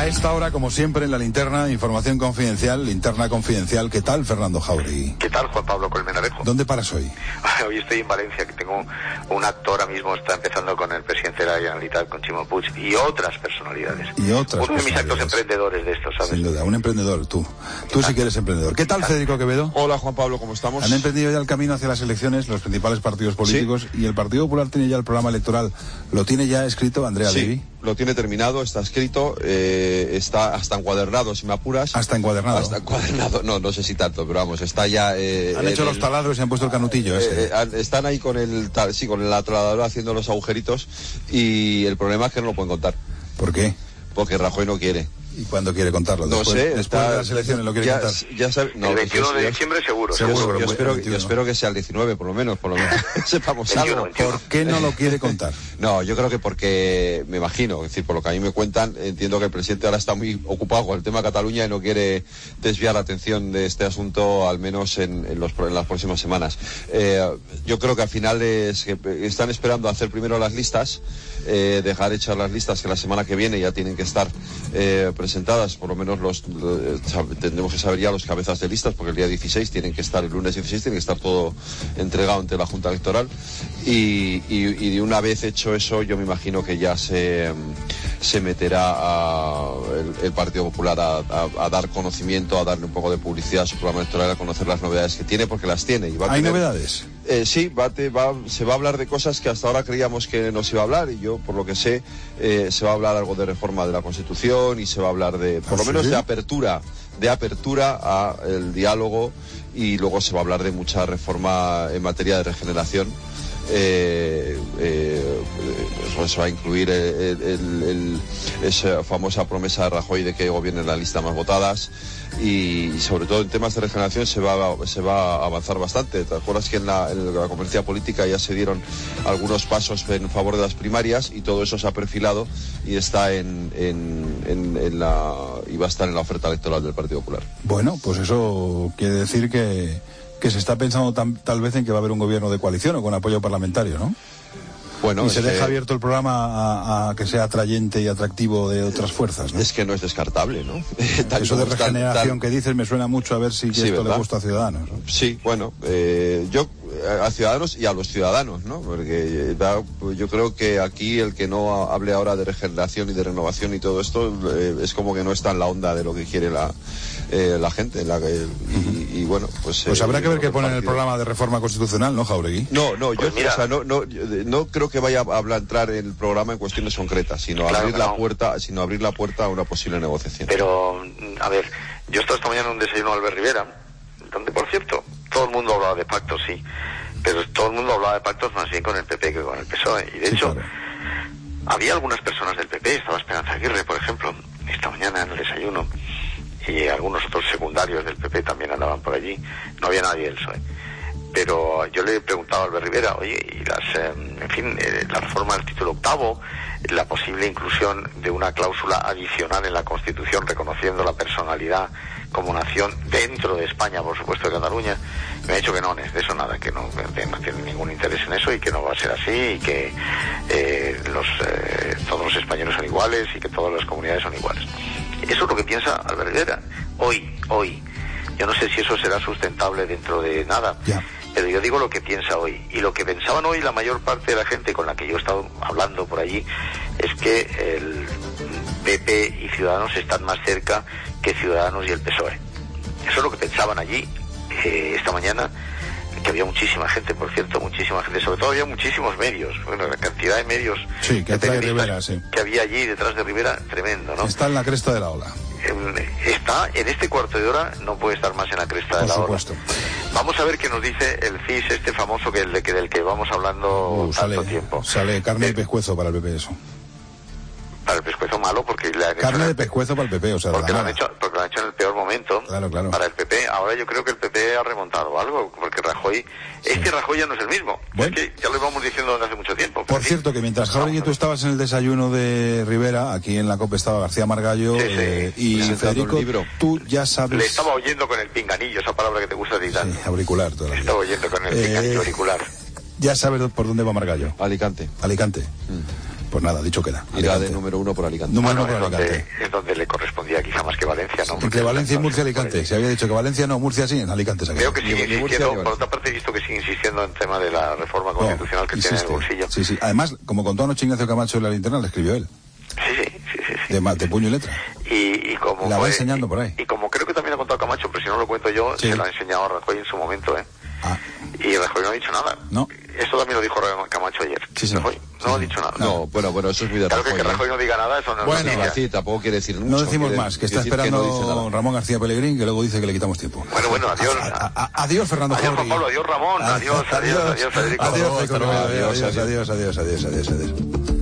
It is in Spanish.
A esta hora, como siempre, en la linterna, información confidencial, linterna confidencial. ¿Qué tal, Fernando Jauregui? ¿Qué tal, Juan Pablo Colmenarejo? ¿Dónde paras hoy? Hoy estoy en Valencia, que tengo un actor ahora mismo, está empezando con el presidente de la Generalitat, con Ximo Puig, y otras personalidades. Uno de mis actos emprendedores de estos, ¿sabes? Sin duda, un emprendedor, tú. Tú sí que eres emprendedor. ¿Qué tal, Federico Quevedo? Hola, Juan Pablo, ¿cómo estamos? Han emprendido ya el camino hacia las elecciones los principales partidos políticos, ¿sí? Y el Partido Popular tiene ya el programa electoral. ¿Lo tiene ya escrito, Andrea Levy? Lo tiene terminado, está escrito, está hasta encuadernado, si me apuras. ¿Hasta encuadernado? Hasta encuadernado, no sé si tanto, pero vamos, está ya... han hecho los taladros y han puesto el canutillo ese. Están ahí con el taladrador haciendo los agujeritos, y el problema es que no lo pueden contar. ¿Por qué? Porque Rajoy no quiere. ¿Y cuándo quiere contarlo? No sé. Después de las elecciones lo quiere contar. Ya sabe, no, el 21 de diciembre seguro. Yo espero que sea el 19, por lo menos sepamos algo. ¿Por qué no lo quiere contar? No, yo creo que porque, me imagino, es decir, por lo que a mí me cuentan, entiendo que el presidente ahora está muy ocupado con el tema Cataluña y no quiere desviar la atención de este asunto, al menos en las próximas semanas. Yo creo que al final están esperando hacer primero las listas, dejar hechas las listas, que la semana que viene ya tienen que estar presentadas, por lo menos tendremos que saber ya los cabezas de listas, porque el día 16 tienen que estar, el lunes 16 tiene que estar todo entregado ante la Junta Electoral, y de una vez hecho eso, yo me imagino que ya se meterá el Partido Popular a dar conocimiento, a darle un poco de publicidad a su programa electoral, a conocer las novedades que tiene, porque las tiene. ¿Hay novedades? Sí, se va a hablar de cosas que hasta ahora creíamos que no se iba a hablar, y yo, por lo que sé, se va a hablar algo de reforma de la Constitución, y se va a hablar por lo menos de apertura a el diálogo, y luego se va a hablar de mucha reforma en materia de regeneración. Se va a incluir esa famosa promesa de Rajoy de que gobierne las listas más votadas, y sobre todo en temas de regeneración se va a avanzar bastante. ¿Te acuerdas que en la conferencia política ya se dieron algunos pasos en favor de las primarias, y todo eso se ha perfilado y está y va a estar en la oferta electoral del Partido Popular? Bueno, pues eso quiere decir que se está pensando tal vez en que va a haber un gobierno de coalición o con apoyo parlamentario, ¿no? Bueno, y se deja abierto el programa a que sea atrayente y atractivo de otras fuerzas, ¿no? Es que no es descartable, ¿no? Eso de regeneración que dices me suena mucho, a ver si esto le gusta a Ciudadanos, ¿no? Sí, bueno, yo a Ciudadanos y a los ciudadanos, ¿no? Porque yo creo que aquí el que no hable ahora de regeneración y de renovación y todo esto es como que no está en la onda de lo que quiere la gente, y bueno, pues habrá que ver qué pone en el programa de reforma constitucional, ¿no, Jauregui? No, no creo que vaya a entrar en el programa en cuestiones concretas, sino abrir la puerta a una posible negociación. Pero, a ver, yo estaba esta mañana en un desayuno de Albert Rivera, donde, por cierto, todo el mundo hablaba de pactos, sí, pero todo el mundo hablaba de pactos más bien con el PP que con el PSOE, y de hecho, claro, había algunas personas del PP, estaba Esperanza Aguirre, por ejemplo, esta mañana en el desayuno, y algunos otros secundarios del PP también andaban por allí, no había nadie del PSOE. Pero yo le he preguntado a Albert Rivera, oye, y la reforma del título octavo, la posible inclusión de una cláusula adicional en la Constitución reconociendo la personalidad como nación dentro de España, por supuesto de Cataluña, me ha dicho que no, de eso nada, que no tiene ningún interés en eso, y que no va a ser así, y que todos los españoles son iguales y que todas las comunidades son iguales. Eso es lo que piensa Albert Rivera hoy. Yo no sé si eso será sustentable dentro de nada. Ya. Pero yo digo lo que piensa hoy, y lo que pensaban hoy la mayor parte de la gente con la que yo he estado hablando por allí es que el PP y Ciudadanos están más cerca que Ciudadanos y el PSOE. Eso es lo que pensaban allí esta mañana, que había muchísima gente, por cierto, sobre todo había muchísimos medios, bueno, la cantidad de medios que había allí detrás de Rivera, tremendo, ¿no? Está en la cresta de la ola. Está en este cuarto de hora, no puede estar más en la cresta de la ola. Vamos a ver qué nos dice el CIS este famoso del que vamos hablando tanto tiempo. Sale carne y pescuezo para el PP eso. Para el pescuezo malo, porque carne de pescuezo para el PP, o sea, porque lo han hecho en el peor momento. Claro. Para el PP. Ahora yo creo que el PP ha remontado algo, porque Rajoy ya no es el mismo. Bueno. Es que ya lo íbamos diciendo desde hace mucho tiempo. Por cierto, que mientras Jauregui y tú estabas en el desayuno de Rivera, aquí en la COPE estaba García Margallo, y Federico, tú ya sabes... Le estaba oyendo con el pinganillo, esa palabra que te gusta decir. Sí, auricular todavía. Le estaba oyendo con el pinganillo auricular. Ya sabes por dónde va Margallo. Alicante. Pues nada, dicho queda. Irá de número 1 por Alicante. Bueno, es donde le correspondía quizá más que Valencia, ¿no? Entre Valencia y Murcia, Alicante. Se había dicho que Valencia no, Murcia sí, en Alicante se Veo que sigue insistiendo, por otra parte he visto que sigue insistiendo en el tema de la reforma constitucional que tiene en el bolsillo. Sí, sí. Además, como contó anoche Ignacio Camacho en la linterna, le escribió él. Sí. De puño y letra. Y como la va enseñando por ahí. Y como creo que también ha contado Camacho, pero si no lo cuento yo, se lo ha enseñado a Rajoy en su momento, Y Rajoy no ha dicho nada. No. Eso también lo dijo Camacho ayer. Rajoy no ha dicho nada. No, bueno, eso es muy de Claro Rajoy. Que Rajoy no diga nada, eso no es noticia. Sí, tampoco quiere decir mucho. No decimos más, que está esperando Ramón García Pellegrín, que luego dice que le quitamos tiempo. Bueno, adiós. Adiós, Fernando Jauregui. Adiós, Pablo, adiós, Ramón. Adiós, Federico. Adiós.